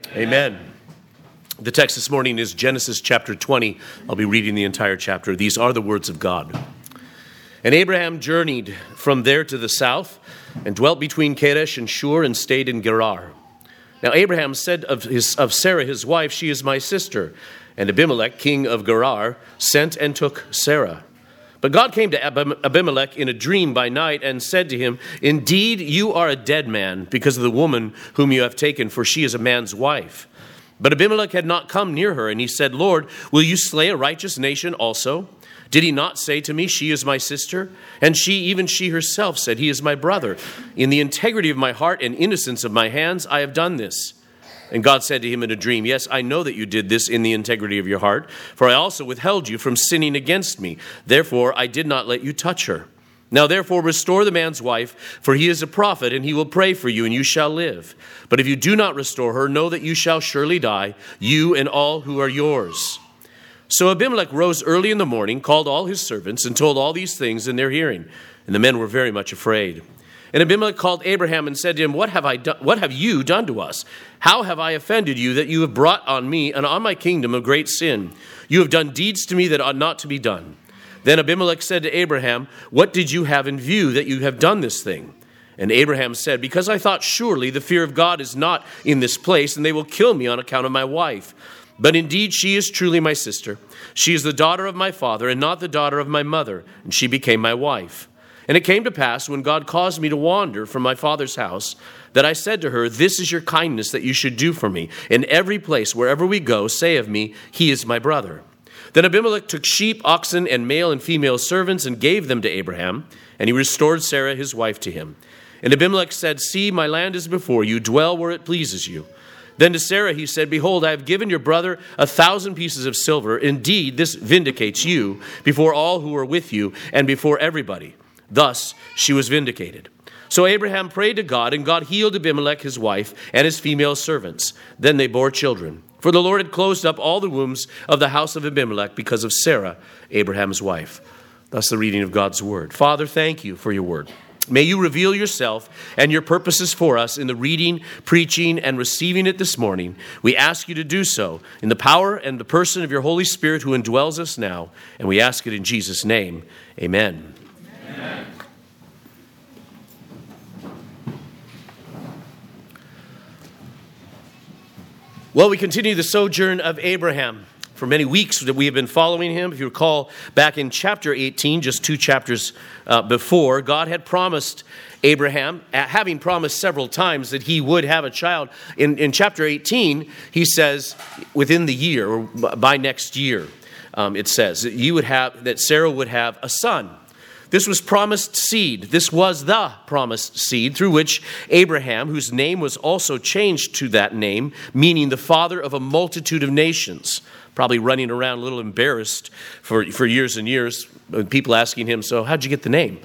Amen. The text this morning is Genesis chapter 20. I'll be reading the entire chapter. These are the words of God. And Abraham journeyed from there to the south and dwelt between Kadesh and Shur and stayed in Gerar. Now Abraham said of Sarah his wife, "She is my sister." And Abimelech, king of Gerar, sent and took Sarah. But God came to Abimelech in a dream by night and said to him, "Indeed, you are a dead man because of the woman whom you have taken, for she is a man's wife." But Abimelech had not come near her, and he said, "Lord, will you slay a righteous nation also? Did he not say to me, 'She is my sister'? And even she herself said, 'He is my brother.' In the integrity of my heart and innocence of my hands, I have done this." And God said to him in a dream, "Yes, I know that you did this in the integrity of your heart, for I also withheld you from sinning against me. Therefore, I did not let you touch her. Now, therefore, restore the man's wife, for he is a prophet, and he will pray for you, and you shall live. But if you do not restore her, know that you shall surely die, you and all who are yours." So Abimelech rose early in the morning, called all his servants, and told all these things in their hearing. And the men were very much afraid. And Abimelech called Abraham and said to him, What have you done to us? How have I offended you that you have brought on me and on my kingdom a great sin? You have done deeds to me that ought not to be done." Then Abimelech said to Abraham, "What did you have in view that you have done this thing?" And Abraham said, "Because I thought surely the fear of God is not in this place, and they will kill me on account of my wife. But indeed she is truly my sister. She is the daughter of my father and not the daughter of my mother, and she became my wife. And it came to pass, when God caused me to wander from my father's house, that I said to her, 'This is your kindness that you should do for me. In every place, wherever we go, say of me, he is my brother.' Then Abimelech took sheep, oxen, and male and female servants and gave them to Abraham, and he restored Sarah his wife to him. And Abimelech said, 'See, my land is before you. Dwell where it pleases you.' Then to Sarah he said, 'Behold, I have given your brother 1,000 pieces of silver. Indeed, this vindicates you before all who are with you and before everybody.' Thus she was vindicated. So Abraham prayed to God, and God healed Abimelech his wife and his female servants. Then they bore children. For the Lord had closed up all the wombs of the house of Abimelech because of Sarah, Abraham's wife." Thus the reading of God's word. Father, thank you for your word. May you reveal yourself and your purposes for us in the reading, preaching, and receiving it this morning. We ask you to do so in the power and the person of your Holy Spirit who indwells us now. And we ask it in Jesus' name. Amen. Amen. Well, we continue the sojourn of Abraham. For many weeks that we have been following him. If you recall, back in chapter 18, just 2 chapters before, God had promised Abraham, having promised several times that he would have a child. In chapter 18, he says, within the year, or by next year, it says that Sarah would have a son. This was promised seed. This was the promised seed through which Abraham, whose name was also changed to that name, meaning the father of a multitude of nations, probably running around a little embarrassed for years and years, people asking him, "So how'd you get the name?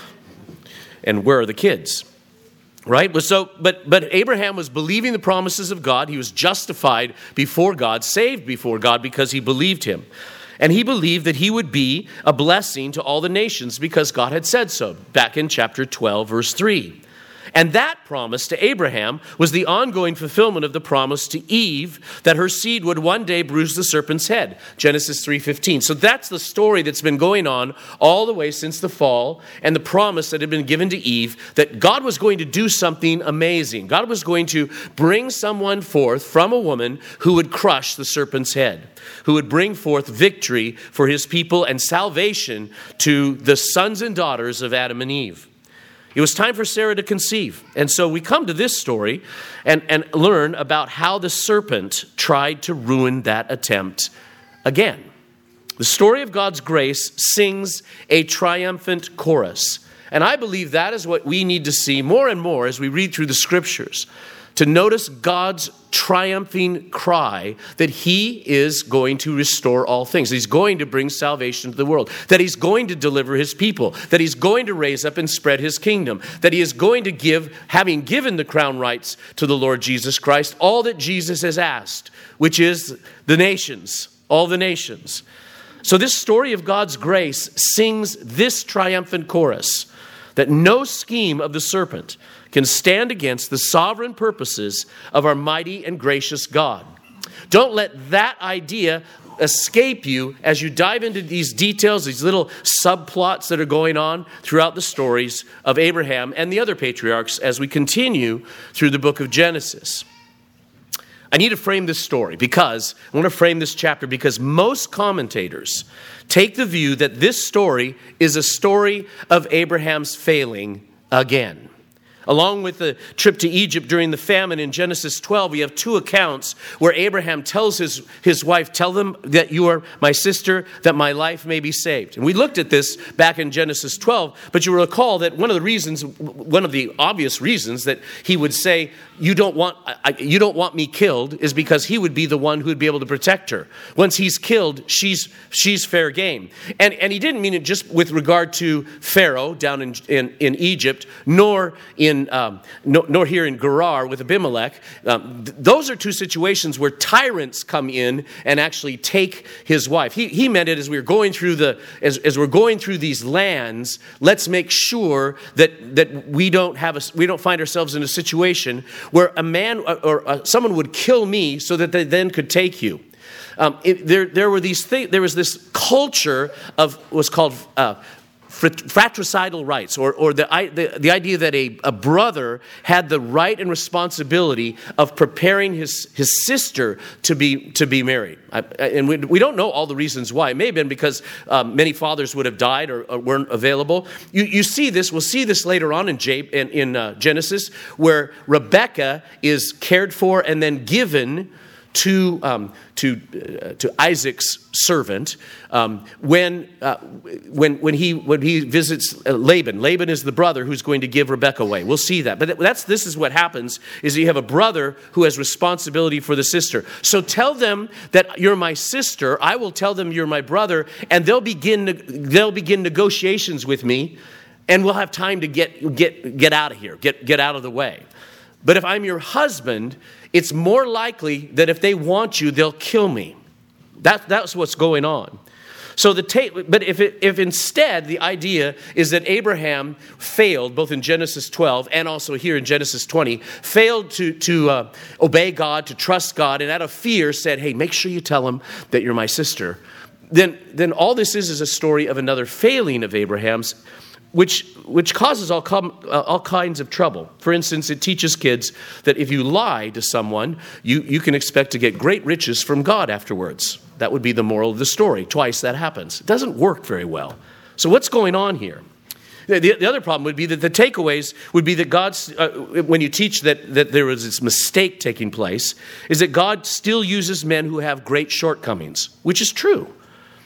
And where are the kids?" Right? But Abraham was believing the promises of God. He was justified before God, saved before God because he believed him. And he believed that he would be a blessing to all the nations because God had said so back in chapter 12, verse 3. And that promise to Abraham was the ongoing fulfillment of the promise to Eve that her seed would one day bruise the serpent's head, Genesis 3:15. So that's the story that's been going on all the way since the fall and the promise that had been given to Eve that God was going to do something amazing. God was going to bring someone forth from a woman who would crush the serpent's head, who would bring forth victory for his people and salvation to the sons and daughters of Adam and Eve. It was time for Sarah to conceive. And so we come to this story and learn about how the serpent tried to ruin that attempt again. The story of God's grace sings a triumphant chorus. And I believe that is what we need to see more and more as we read through the scriptures, to notice God's triumphing cry that he is going to restore all things. He's going to bring salvation to the world, that he's going to deliver his people, that he's going to raise up and spread his kingdom, that he is going to give, having given the crown rights to the Lord Jesus Christ, all that Jesus has asked, which is the nations, all the nations. So this story of God's grace sings this triumphant chorus, that no scheme of the serpent can stand against the sovereign purposes of our mighty and gracious God. Don't let that idea escape you as you dive into these details, these little subplots that are going on throughout the stories of Abraham and the other patriarchs as we continue through the book of Genesis. I need to frame this story because I want to frame this chapter because most commentators take the view that this story is a story of Abraham's failing again. Along with the trip to Egypt during the famine in Genesis 12, we have two accounts where Abraham tells his wife, tell them that you are my sister, that my life may be saved. And we looked at this back in Genesis 12, but you recall that one of the obvious reasons that he would say, you don't want me killed is because he would be the one who would be able to protect her. Once he's killed, she's fair game. And he didn't mean it just with regard to Pharaoh down in Egypt, nor here in Gerar with Abimelech. Those are two situations where tyrants come in and actually take his wife. He meant it as we're going through these lands. Let's make sure that we don't find ourselves in a situation where a man or someone would kill me so that they then could take you. There was this culture of what's called fratricidal rights, or the idea that a brother had the right and responsibility of preparing his sister to be married. And we don't know all the reasons why. It may have been because many fathers would have died or weren't available. You see this. We'll see this later on in Genesis, where Rebekah is cared for and then given to Isaac's servant when he visits Laban. Laban is the brother who's going to give Rebekah away. We'll see that. But this is what happens, is you have a brother who has responsibility for the sister. So tell them that you're my sister. I will tell them you're my brother, and they'll begin negotiations with me, and we'll have time to get out of here, get out of the way. But if I'm your husband, it's more likely that if they want you, they'll kill me. That's what's going on. But if instead the idea is that Abraham failed, both in Genesis 12 and also here in Genesis 20, failed to obey God, to trust God, and out of fear said, hey, make sure you tell him that you're my sister, then all this is a story of another failing of Abraham's, which causes all kinds of trouble. For instance, it teaches kids that if you lie to someone, you can expect to get great riches from God afterwards. That would be the moral of the story. Twice that happens. It doesn't work very well. So what's going on here? The other problem would be that the takeaways would be that God's, when you teach that there is this mistake taking place, is that God still uses men who have great shortcomings, which is true.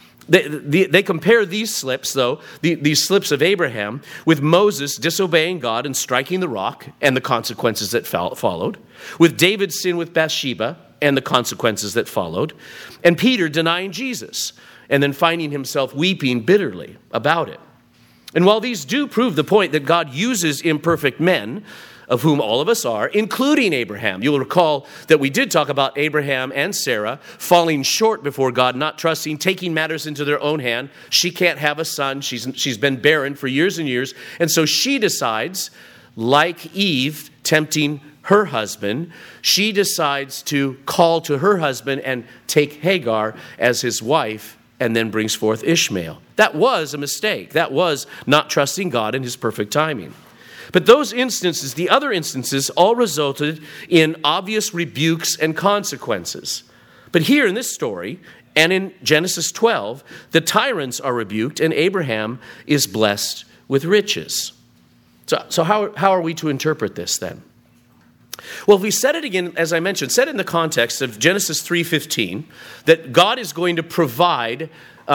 They compare these slips, though, these slips of Abraham, with Moses disobeying God and striking the rock and the consequences that followed, with David's sin with Bathsheba and the consequences that followed, and Peter denying Jesus and then finding himself weeping bitterly about it. And while these do prove the point that God uses imperfect men, of whom all of us are, including Abraham. You'll recall that we did talk about Abraham and Sarah falling short before God, not trusting, taking matters into their own hand. She can't have a son. She's been barren for years and years. And so she decides, like Eve tempting her husband, she decides to call to her husband and take Hagar as his wife and then brings forth Ishmael. That was a mistake. That was not trusting God in his perfect timing. But those instances, the other instances, all resulted in obvious rebukes and consequences. But here in this story, and in Genesis 12, the tyrants are rebuked and Abraham is blessed with riches. So how are we to interpret this then? Well, if we set it again, as I mentioned, set it in the context of Genesis 3:15, that God is going to provide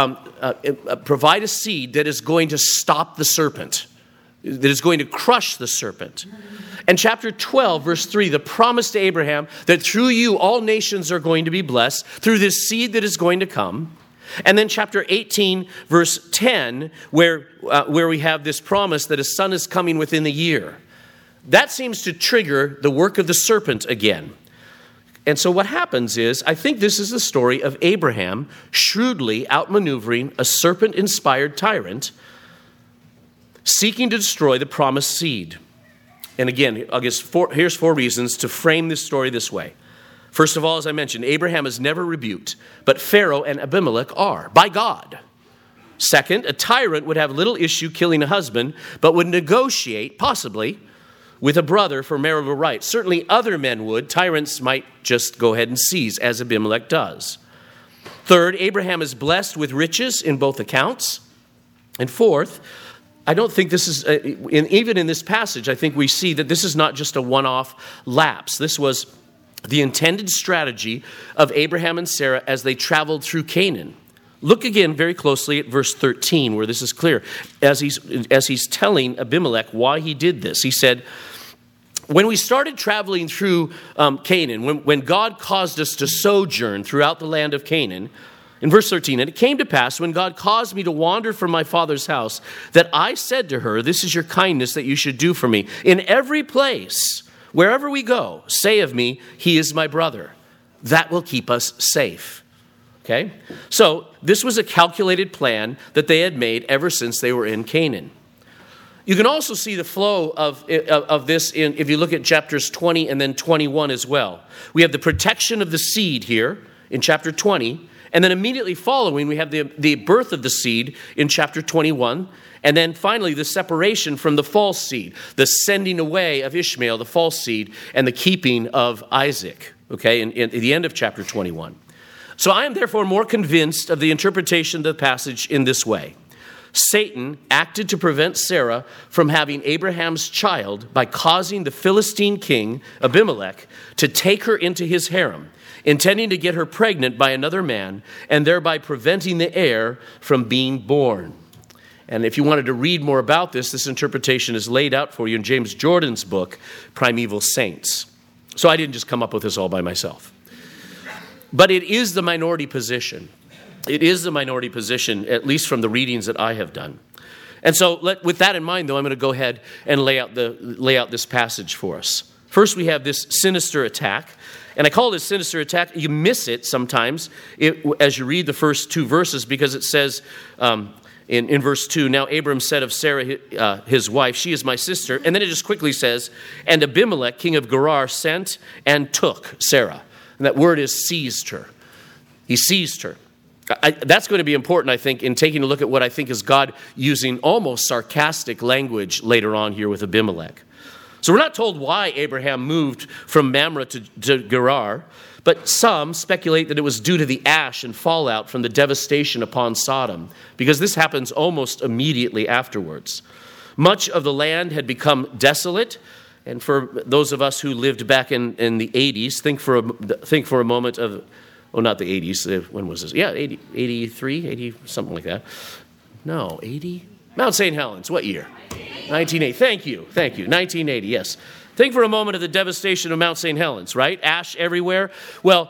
a seed that is going to stop the serpent, that is going to crush the serpent. And chapter 12, verse 3, the promise to Abraham that through you all nations are going to be blessed through this seed that is going to come. And then chapter 18, verse 10, where we have this promise that a son is coming within the year. That seems to trigger the work of the serpent again. And so what happens is, I think this is the story of Abraham shrewdly outmaneuvering a serpent-inspired tyrant seeking to destroy the promised seed. And again, here's 4 reasons to frame this story this way. First of all, as I mentioned, Abraham is never rebuked, but Pharaoh and Abimelech are, by God. Second, a tyrant would have little issue killing a husband, but would negotiate, possibly, with a brother for marital rights. Certainly other men would. Tyrants might just go ahead and seize, as Abimelech does. Third, Abraham is blessed with riches in both accounts. And fourth, I don't think this is, even in this passage, I think we see that this is not just a one-off lapse. This was the intended strategy of Abraham and Sarah as they traveled through Canaan. Look again very closely at verse 13, where this is clear. As he's telling Abimelech why he did this, he said, when we started traveling through Canaan, when God caused us to sojourn throughout the land of Canaan, in verse 13, and it came to pass when God caused me to wander from my father's house, that I said to her, this is your kindness that you should do for me. In every place, wherever we go, say of me, he is my brother. That will keep us safe. Okay? So this was a calculated plan that they had made ever since they were in Canaan. You can also see the flow of this if you look at chapters 20 and then 21 as well. We have the protection of the seed here in chapter 20, and then immediately following we have the birth of the seed in chapter 21, and then finally the separation from the false seed, the sending away of Ishmael, the false seed, and the keeping of Isaac, okay, in the end of chapter 21. So I am therefore more convinced of the interpretation of the passage in this way. Satan acted to prevent Sarah from having Abraham's child by causing the Philistine king, Abimelech, to take her into his harem, intending to get her pregnant by another man and thereby preventing the heir from being born. And if you wanted to read more about this interpretation is laid out for you in James Jordan's book, Primeval Saints. So I didn't just come up with this all by myself. But it is the minority position. It is the minority position, at least from the readings that I have done. And so with that in mind, though, I'm going to go ahead and lay out this passage for us. First, we have this sinister attack. And I call this sinister attack. You miss it sometimes as you read the first 2 verses because it says in verse 2, now Abram said of Sarah, his wife, she is my sister. And then it just quickly says, and Abimelech, king of Gerar, sent and took Sarah. And that word is seized her. He seized her. That's going to be important, I think, in taking a look at what I think is God using almost sarcastic language later on here with Abimelech. So we're not told why Abraham moved from Mamre to Gerar, but some speculate that it was due to the ash and fallout from the devastation upon Sodom, because this happens almost immediately afterwards. Much of the land had become desolate, and for those of us who lived back in the 80s, think for a moment of, not the 80s, when was this? Yeah, 80, 83, 80, something like that. No, 80? Mount St. Helens, what year? 1980. Thank you. 1980, yes. Think for a moment of the devastation of Mount St. Helens, right? Ash everywhere. Well,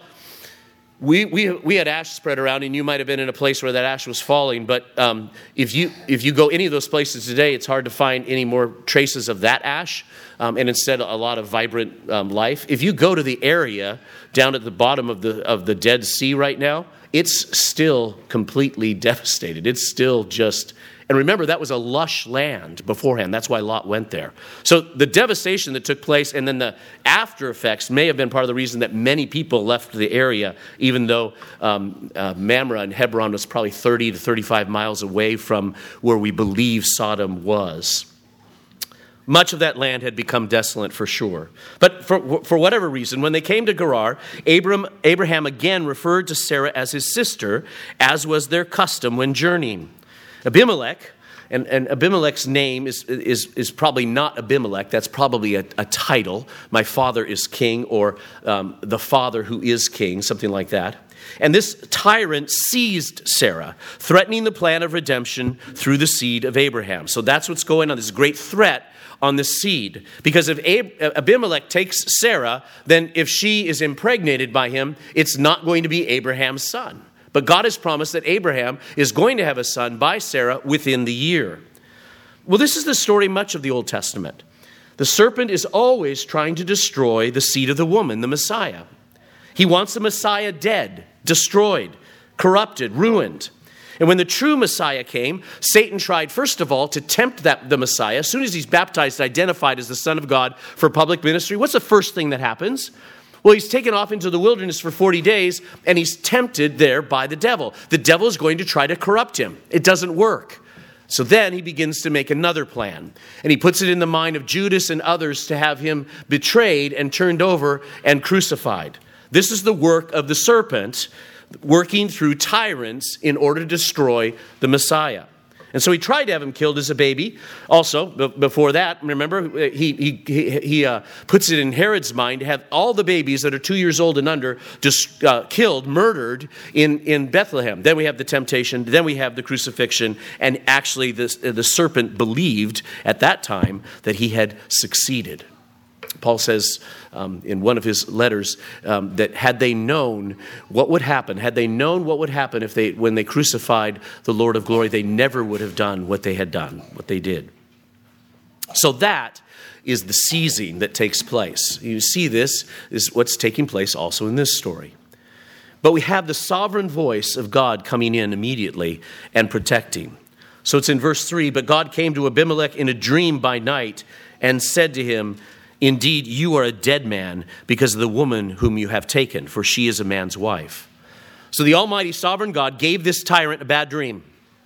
we had ash spread around, and you might have been in a place where that ash was falling, but if you go any of those places today, it's hard to find any more traces of that ash, and instead a lot of vibrant life. If you go to the area down at the bottom of the Dead Sea right now, it's still completely devastated. It's still just... And remember, that was a lush land beforehand. That's why Lot went there. So the devastation that took place and then the after effects may have been part of the reason that many people left the area, even though Mamre and Hebron was probably 30 to 35 miles away from where we believe Sodom was. Much of that land had become desolate for sure. But for whatever reason, when they came to Gerar, Abraham again referred to Sarah as his sister, as was their custom when journeying. Abimelech, and Abimelech's name is probably not Abimelech. That's probably a title. My father is king, or the father who is king, something like that. And this tyrant seized Sarah, threatening the plan of redemption through the seed of Abraham. So that's what's going on, this great threat on the seed. Because if Abimelech takes Sarah, then if she is impregnated by him, it's not going to be Abraham's son. But God has promised that Abraham is going to have a son by Sarah within the year. Well, this is the story much of the Old Testament. The serpent is always trying to destroy the seed of the woman, the Messiah. He wants the Messiah dead, destroyed, corrupted, ruined. And when the true Messiah came, Satan tried, first of all, to tempt the Messiah. As soon as he's baptized, identified as the Son of God for public ministry, what's the first thing that happens? Well, he's taken off into the wilderness for 40 days, and he's tempted there by the devil. The devil is going to try to corrupt him. It doesn't work. So then he begins to make another plan. And he puts it in the mind of Judas and others to have him betrayed and turned over and crucified. This is the work of the serpent, working through tyrants in order to destroy the Messiah. And so he tried to have him killed as a baby. Also, before that, remember, he puts it in Herod's mind to have all the babies that are 2 years old and under just killed, murdered in Bethlehem. Then we have the temptation. Then we have the crucifixion. And actually, the serpent believed at that time that he had succeeded. Paul says in one of his letters that had they known what would happen, when they crucified the Lord of glory, they never would have done what they had done, what they did. So that is the seizing that takes place. You see, this is what's taking place also in this story. But we have the sovereign voice of God coming in immediately and protecting. So it's in verse 3, but God came to Abimelech in a dream by night and said to him, indeed, you are a dead man because of the woman whom you have taken, for she is a man's wife. So the Almighty Sovereign God gave this tyrant a bad dream.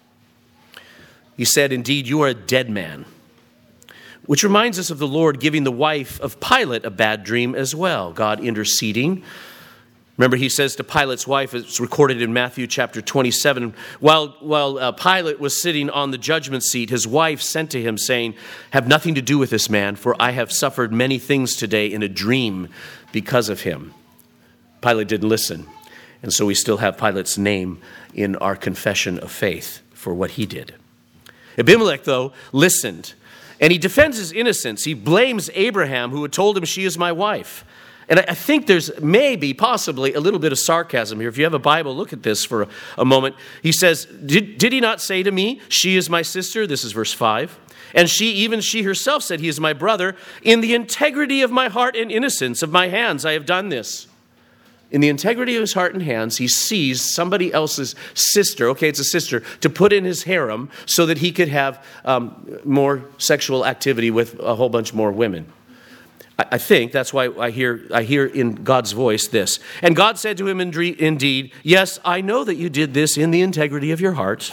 He said, indeed, you are a dead man. Which reminds us of the Lord giving the wife of Pilate a bad dream as well. God interceding. Remember, he says to Pilate's wife, it's recorded in Matthew chapter 27, while Pilate was sitting on the judgment seat, his wife sent to him saying, have nothing to do with this man, for I have suffered many things today in a dream because of him. Pilate didn't listen, and so we still have Pilate's name in our confession of faith for what he did. Abimelech, though, listened, and he defends his innocence. He blames Abraham, who had told him, she is my wife. And I think there's maybe, possibly, a little bit of sarcasm here. If you have a Bible, look at this for a moment. He says, did he not say to me, she is my sister? This is verse 5. And she herself said, he is my brother. In the integrity of my heart and innocence of my hands, I have done this. In the integrity of his heart and hands, he sees somebody else's sister, okay, it's a sister, to put in his harem so that he could have more sexual activity with a whole bunch more women. I think that's why I hear in God's voice this. And God said to him, indeed, yes, I know that you did this in the integrity of your heart.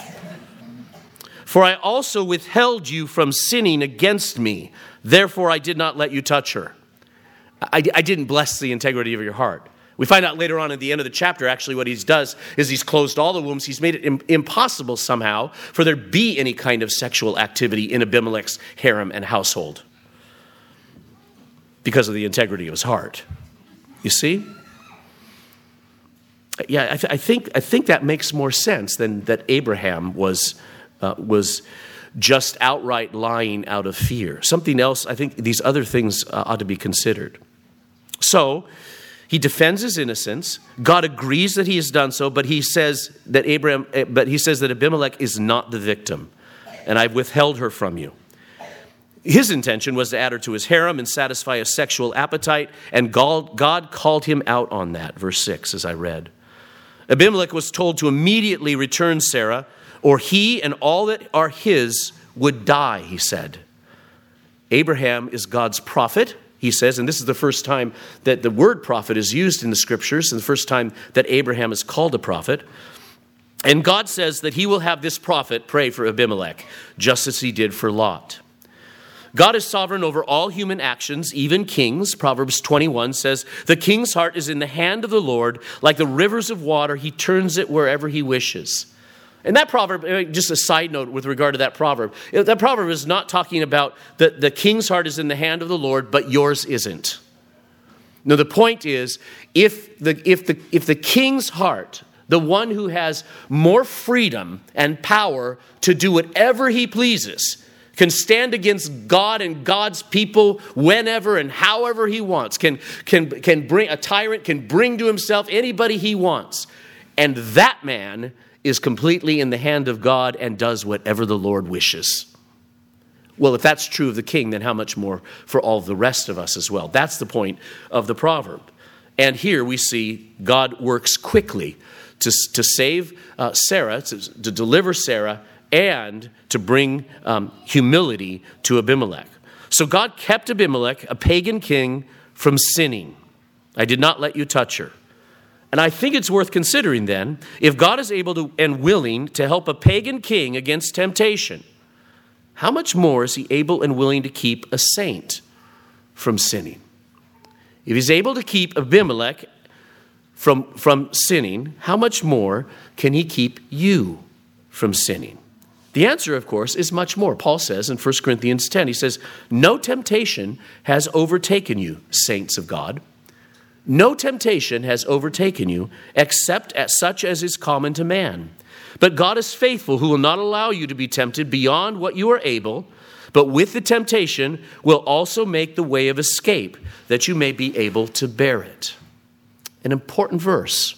For I also withheld you from sinning against me. Therefore, I did not let you touch her. I didn't bless the integrity of your heart. We find out later on at the end of the chapter, actually, what he does is he's closed all the wombs. He's made it impossible somehow for there be any kind of sexual activity in Abimelech's harem and household, because of the integrity of his heart. You see? Yeah, I think that makes more sense than that Abraham was just outright lying out of fear. Something else, I think these other things ought to be considered. So, he defends his innocence. God agrees that he has done so, but he says that Abimelech is not the victim, and I've withheld her from you. His intention was to add her to his harem and satisfy a sexual appetite, and God called him out on that, verse 6, as I read. Abimelech was told to immediately return Sarah, or he and all that are his would die, he said. Abraham is God's prophet, he says, and this is the first time that the word prophet is used in the scriptures, and the first time that Abraham is called a prophet. And God says that he will have this prophet pray for Abimelech, just as he did for Lot. God is sovereign over all human actions, even kings. Proverbs 21 says, the king's heart is in the hand of the Lord. Like the rivers of water, he turns it wherever he wishes. And that proverb, just a side note with regard to that proverb is not talking about the king's heart is in the hand of the Lord, but yours isn't. No, the point is, if the king's heart, the one who has more freedom and power to do whatever he pleases, can stand against God and God's people whenever and however he wants, can bring a tyrant, can bring to himself anybody he wants. And that man is completely in the hand of God and does whatever the Lord wishes. Well, if that's true of the king, then how much more for all the rest of us as well? That's the point of the proverb. And here we see God works quickly to save Sarah, to deliver Sarah, and to bring humility to Abimelech. So God kept Abimelech, a pagan king, from sinning. I did not let you touch her. And I think it's worth considering then, if God is able to and willing to help a pagan king against temptation, how much more is he able and willing to keep a saint from sinning? If he's able to keep Abimelech from sinning, how much more can he keep you from sinning? The answer, of course, is much more. Paul says in 1 Corinthians 10, he says, no temptation has overtaken you, saints of God. No temptation has overtaken you, except such as is common to man. But God is faithful, who will not allow you to be tempted beyond what you are able, but with the temptation will also make the way of escape, that you may be able to bear it. An important verse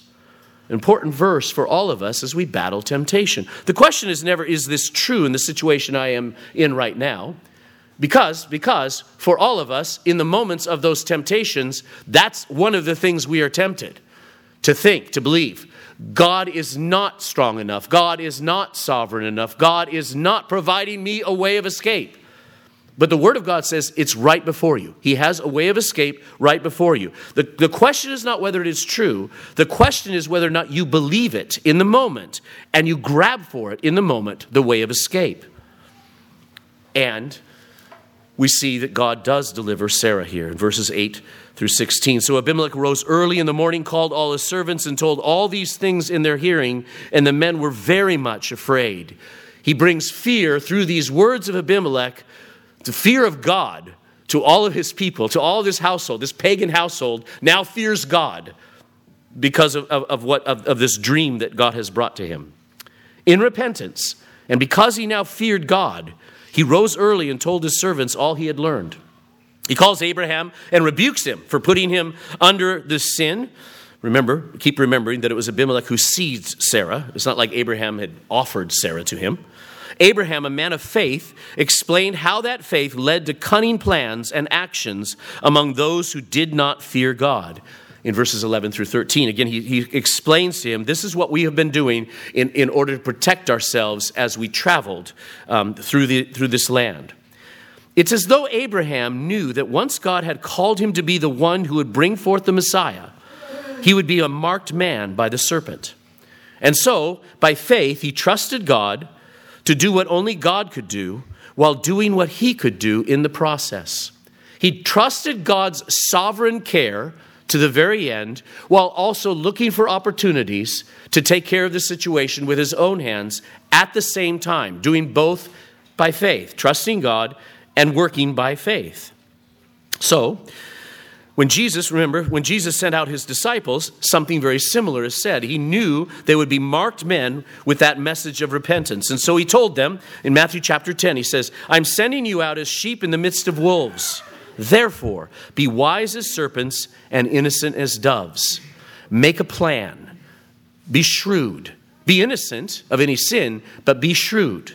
for all of us as we battle temptation. The question is never, is this true in the situation I am in right now? Because for all of us, in the moments of those temptations, that's one of the things we are tempted to think, to believe. God is not strong enough. God is not sovereign enough. God is not providing me a way of escape. But the Word of God says it's right before you. He has a way of escape right before you. The question is not whether it is true. The question is whether or not you believe it in the moment and you grab for it in the moment, the way of escape. And we see that God does deliver Sarah here in verses 8 through 16. So Abimelech rose early in the morning, called all his servants, and told all these things in their hearing, and the men were very much afraid. He brings fear through these words of Abimelech, the fear of God to all of his people, to all of his household. This pagan household now fears God because of this dream that God has brought to him. In repentance, and because he now feared God, he rose early and told his servants all he had learned. He calls Abraham and rebukes him for putting him under the sin. Keep remembering that it was Abimelech who seized Sarah. It's not like Abraham had offered Sarah to him. Abraham, a man of faith, explained how that faith led to cunning plans and actions among those who did not fear God. In verses 11 through 13, again, he explains to him, this is what we have been doing in order to protect ourselves as we traveled through this land. It's as though Abraham knew that once God had called him to be the one who would bring forth the Messiah, he would be a marked man by the serpent. And so, by faith, he trusted God to do what only God could do while doing what he could do in the process. He trusted God's sovereign care to the very end, while also looking for opportunities to take care of the situation with his own hands at the same time, doing both by faith, trusting God and working by faith. So, when Jesus sent out his disciples, something very similar is said. He knew they would be marked men with that message of repentance. And so he told them in Matthew chapter 10, he says, I'm sending you out as sheep in the midst of wolves. Therefore, be wise as serpents and innocent as doves. Make a plan. Be shrewd. Be innocent of any sin, but be shrewd.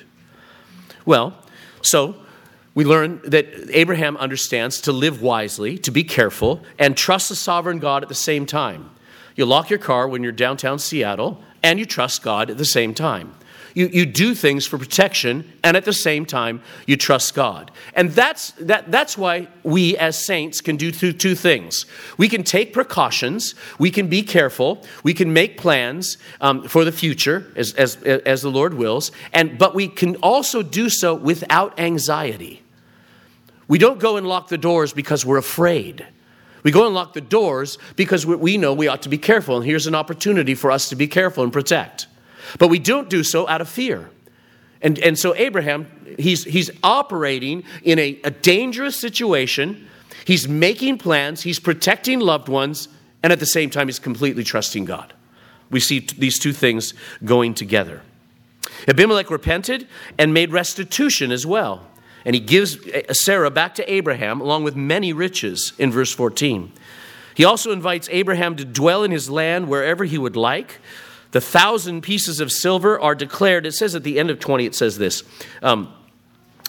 Well, so we learn that Abraham understands to live wisely, to be careful, and trust the sovereign God at the same time. You lock your car when you're downtown Seattle, and you trust God at the same time. You do things for protection, and at the same time, you trust God. And that's why we as saints can do two things. We can take precautions, we can be careful, we can make plans for the future as the Lord wills, but we can also do so without anxiety. We don't go and lock the doors because we're afraid. We go and lock the doors because we know we ought to be careful, and here's an opportunity for us to be careful and protect. But we don't do so out of fear. And so Abraham, he's operating in a dangerous situation. He's making plans. He's protecting loved ones. And at the same time, he's completely trusting God. We see these two things going together. Abimelech repented and made restitution as well. And he gives Sarah back to Abraham along with many riches in verse 14. He also invites Abraham to dwell in his land wherever he would like. The 1,000 pieces of silver are declared. It says at the end of 20, it says this.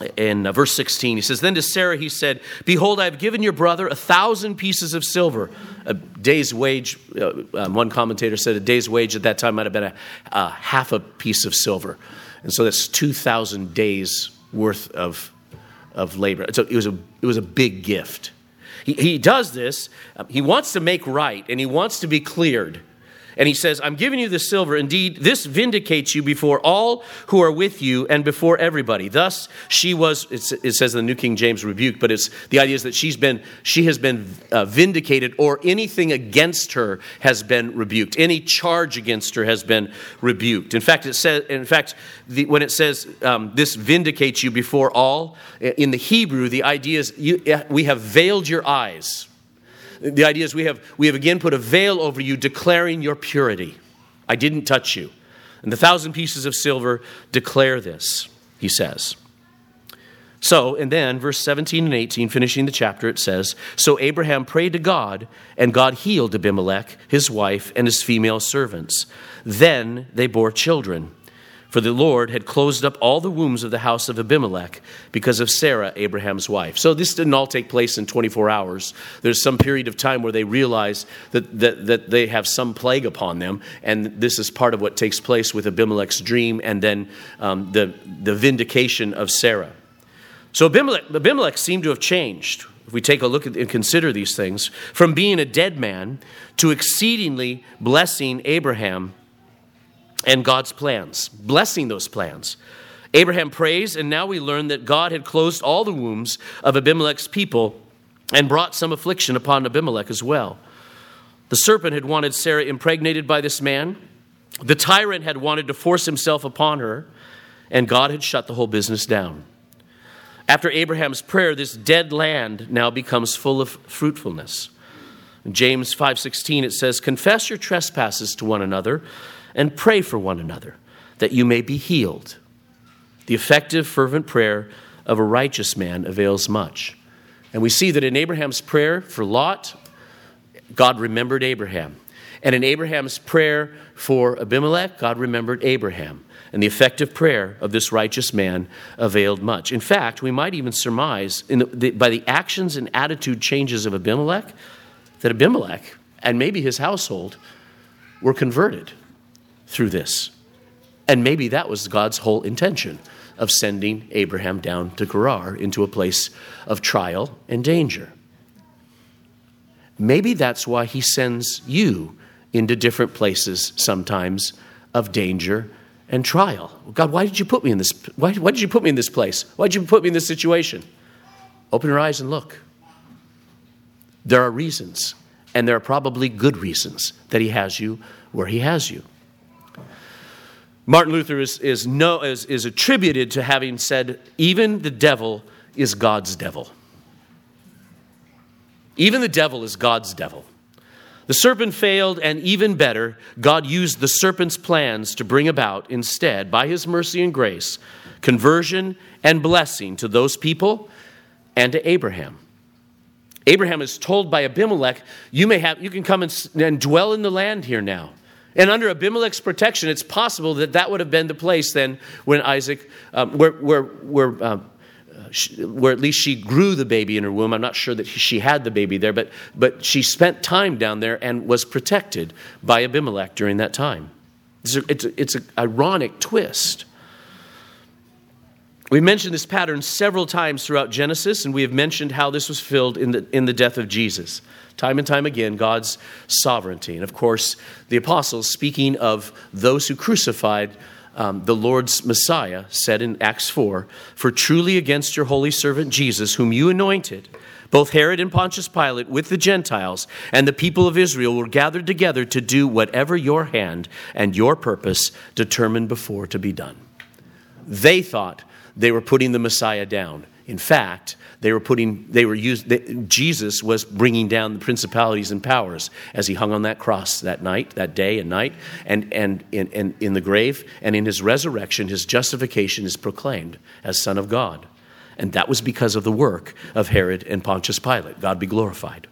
in verse 16, he says, then to Sarah he said, behold, I have given your brother 1,000 pieces of silver. A day's wage, one commentator said a day's wage at that time might have been a half a piece of silver. And so that's 2,000 days worth of labor. So it was a big gift. He does this. He wants to make right, and he wants to be cleared. And he says, I'm giving you the silver. Indeed, this vindicates you before all who are with you and before everybody. Thus, she was, it says in the New King James, rebuked, but the idea is that she has been vindicated, or anything against her has been rebuked. Any charge against her has been rebuked. In fact, when it says this vindicates you before all, in the Hebrew, the idea is we have veiled your eyes. The idea is we have again put a veil over you, declaring your purity. I didn't touch you. And the 1,000 pieces of silver declare this, he says. So, and then verse 17 and 18, finishing the chapter, it says, so Abraham prayed to God, and God healed Abimelech, his wife, and his female servants. Then they bore children. For the Lord had closed up all the wombs of the house of Abimelech because of Sarah, Abraham's wife. So this didn't all take place in 24 hours. There's some period of time where they realize that they have some plague upon them. And this is part of what takes place with Abimelech's dream and then the vindication of Sarah. So Abimelech seemed to have changed. If we take a look at and consider these things, from being a dead man to exceedingly blessing Abraham and God's plans, blessing those plans. Abraham prays, and now we learn that God had closed all the wombs of Abimelech's people and brought some affliction upon Abimelech as well. The serpent had wanted Sarah impregnated by this man. The tyrant had wanted to force himself upon her, and God had shut the whole business down. After Abraham's prayer, this dead land now becomes full of fruitfulness. In James 5:16, it says, confess your trespasses to one another and pray for one another, that you may be healed. The effective, fervent prayer of a righteous man avails much. And we see that in Abraham's prayer for Lot, God remembered Abraham. And in Abraham's prayer for Abimelech, God remembered Abraham. And the effective prayer of this righteous man availed much. In fact, we might even surmise by the actions and attitude changes of Abimelech, that Abimelech and maybe his household were converted through this. And maybe that was God's whole intention of sending Abraham down to Gerar into a place of trial and danger. Maybe that's why he sends you into different places sometimes of danger and trial. God, why did you put me in this? Why did you put me in this place? Why did you put me in this situation? Open your eyes and look. There are reasons, and there are probably good reasons that he has you where he has you. Martin Luther is attributed to having said, even the devil is God's devil. Even the devil is God's devil. The serpent failed, and even better, God used the serpent's plans to bring about instead, by his mercy and grace, conversion and blessing to those people and to Abraham. Abraham is told by Abimelech, you can come and dwell in the land here now. And under Abimelech's protection, it's possible that would have been the place then when Isaac, where at least she grew the baby in her womb. I'm not sure that she had the baby there, but she spent time down there and was protected by Abimelech during that time. It's an ironic twist. We mentioned this pattern several times throughout Genesis, and we have mentioned how this was filled in the death of Jesus. Time and time again, God's sovereignty. And of course, the apostles, speaking of those who crucified the Lord's Messiah, said in Acts 4, for truly against your holy servant Jesus, whom you anointed, both Herod and Pontius Pilate with the Gentiles and the people of Israel were gathered together to do whatever your hand and your purpose determined before to be done. They thought they were putting the Messiah down. In fact, Jesus was bringing down the principalities and powers as he hung on that cross that day and night, and in the grave, and in his resurrection, his justification is proclaimed as Son of God. And that was because of the work of Herod and Pontius Pilate. God be glorified.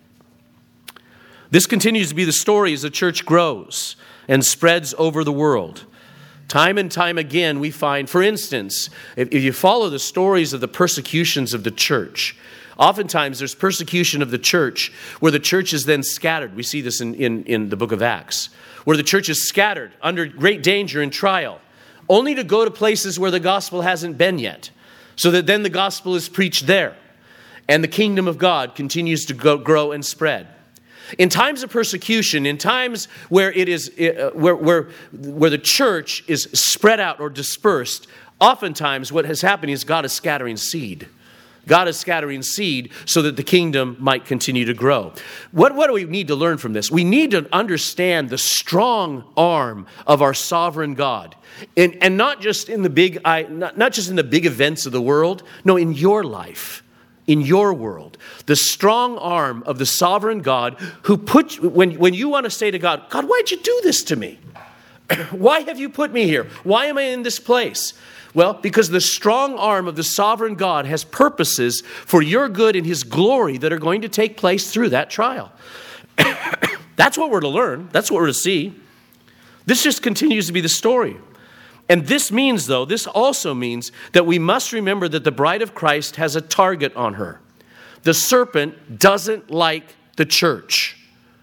This continues to be the story as the church grows and spreads over the world. Time and time again, we find, for instance, if you follow the stories of the persecutions of the church, oftentimes there's persecution of the church where the church is then scattered. We see this in the book of Acts, where the church is scattered under great danger and trial, only to go to places where the gospel hasn't been yet, so that then the gospel is preached there, and the kingdom of God continues to grow and spread. In times of persecution, in times where it is where the church is spread out or dispersed, oftentimes what has happened is God is scattering seed. God is scattering seed so that the kingdom might continue to grow. What do we need to learn from this? We need to understand the strong arm of our sovereign God, and not just in the big events of the world. No, in your life. In your world, the strong arm of the sovereign God who when you want to say to God, God, why'd you do this to me? Why have you put me here? Why am I in this place? Well, because the strong arm of the sovereign God has purposes for your good and his glory that are going to take place through that trial. That's what we're to learn. That's what we're to see. This just continues to be the story. And this also means that we must remember that the bride of Christ has a target on her. The serpent doesn't like the church.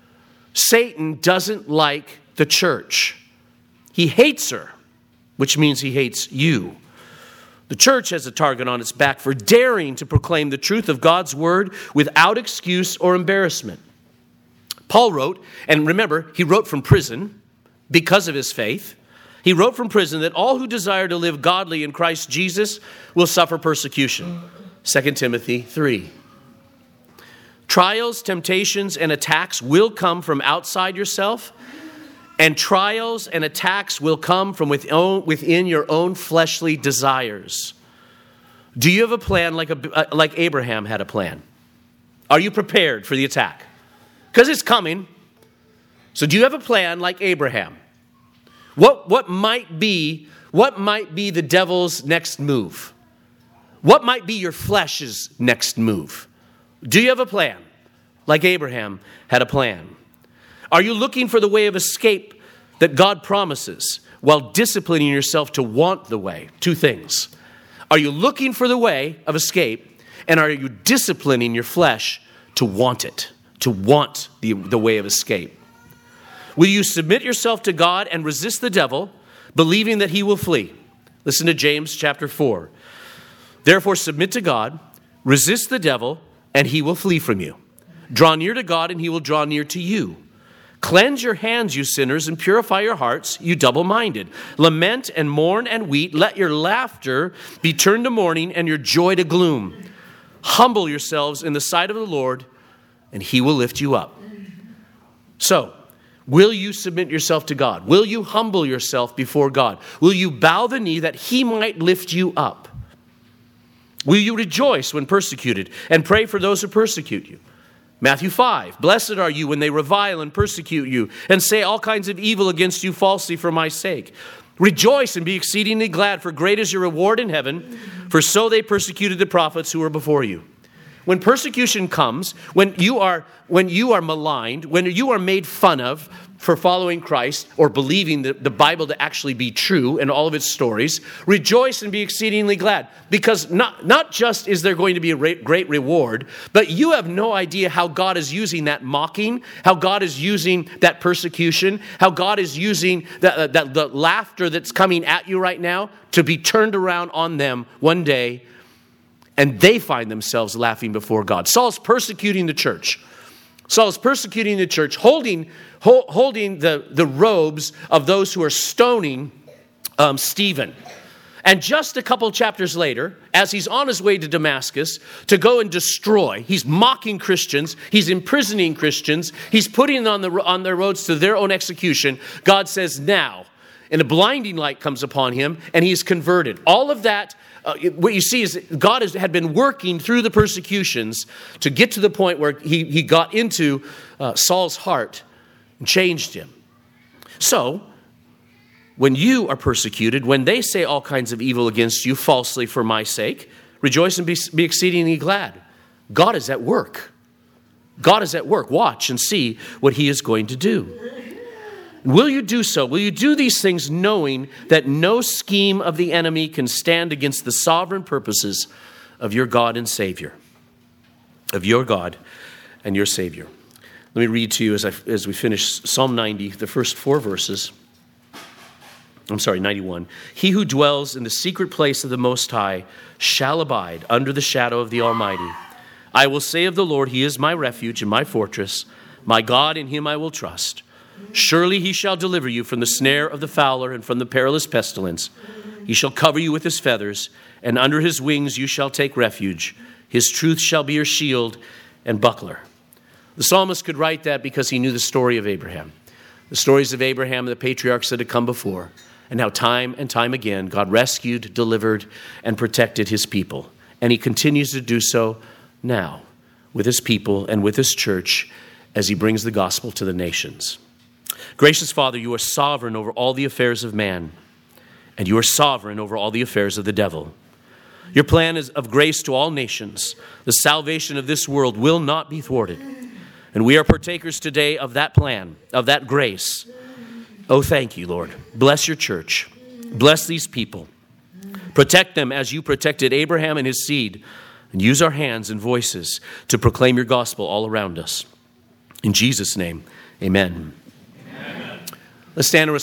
Satan doesn't like the church. He hates her, which means he hates you. The church has a target on its back for daring to proclaim the truth of God's word without excuse or embarrassment. Paul wrote, and remember, he wrote from prison because of his faith. He wrote from prison that all who desire to live godly in Christ Jesus will suffer persecution. 2 Timothy 3. Trials, temptations, and attacks will come from outside yourself, and trials and attacks will come from within your own fleshly desires. Do you have a plan like Abraham had a plan? Are you prepared for the attack? Because it's coming. So do you have a plan like Abraham? What might be the devil's next move? What might be your flesh's next move? Do you have a plan? Like Abraham had a plan. Are you looking for the way of escape that God promises while disciplining yourself to want the way? Two things. Are you looking for the way of escape, and are you disciplining your flesh to want it, to want the way of escape? Will you submit yourself to God and resist the devil, believing that he will flee? Listen to James chapter 4. Therefore, submit to God, resist the devil, and he will flee from you. Draw near to God, and he will draw near to you. Cleanse your hands, you sinners, and purify your hearts, you double-minded. Lament and mourn and weep. Let your laughter be turned to mourning and your joy to gloom. Humble yourselves in the sight of the Lord, and he will lift you up. So, will you submit yourself to God? Will you humble yourself before God? Will you bow the knee that he might lift you up? Will you rejoice when persecuted and pray for those who persecute you? Matthew 5, blessed are you when they revile and persecute you and say all kinds of evil against you falsely for my sake. Rejoice and be exceedingly glad, for great is your reward in heaven, for so they persecuted the prophets who were before you. When persecution comes, when you are maligned, when you are made fun of for following Christ or believing the Bible to actually be true and all of its stories, rejoice and be exceedingly glad. Because not just is there going to be a great reward, but you have no idea how God is using that mocking, how God is using that persecution, how God is using the laughter that's coming at you right now to be turned around on them one day, and they find themselves laughing before God. Saul's persecuting the church. Saul's persecuting the church, holding the robes of those who are stoning Stephen. And just a couple chapters later, as he's on his way to Damascus to go and destroy, he's mocking Christians, he's imprisoning Christians, he's putting them on their roads to their own execution. God says, now, and a blinding light comes upon him, and he's converted. All of that, what you see is God had been working through the persecutions to get to the point where he got into Saul's heart and changed him. So, when you are persecuted, when they say all kinds of evil against you falsely for my sake, rejoice and be exceedingly glad. God is at work. God is at work. Watch and see what he is going to do. Will you do so? Will you do these things knowing that no scheme of the enemy can stand against the sovereign purposes of your God and Savior? Of your God and your Savior. Let me read to you as we finish Psalm 90, the first 4 verses. 91. He who dwells in the secret place of the Most High shall abide under the shadow of the Almighty. I will say of the Lord, he is my refuge and my fortress. My God, in him I will trust. Surely he shall deliver you from the snare of the fowler and from the perilous pestilence. He shall cover you with his feathers, and under his wings you shall take refuge. His truth shall be your shield and buckler. The psalmist could write that because he knew the story of Abraham. The stories of Abraham and the patriarchs that had come before. And how time and time again God rescued, delivered, and protected his people. And he continues to do so now with his people and with his church as he brings the gospel to the nations. Gracious Father, you are sovereign over all the affairs of man, and you are sovereign over all the affairs of the devil. Your plan is of grace to all nations. The salvation of this world will not be thwarted. And we are partakers today of that plan, of that grace. Oh, thank you, Lord. Bless your church. Bless these people. Protect them as you protected Abraham and his seed. And use our hands and voices to proclaim your gospel all around us. In Jesus' name, amen. Let's stand and respond.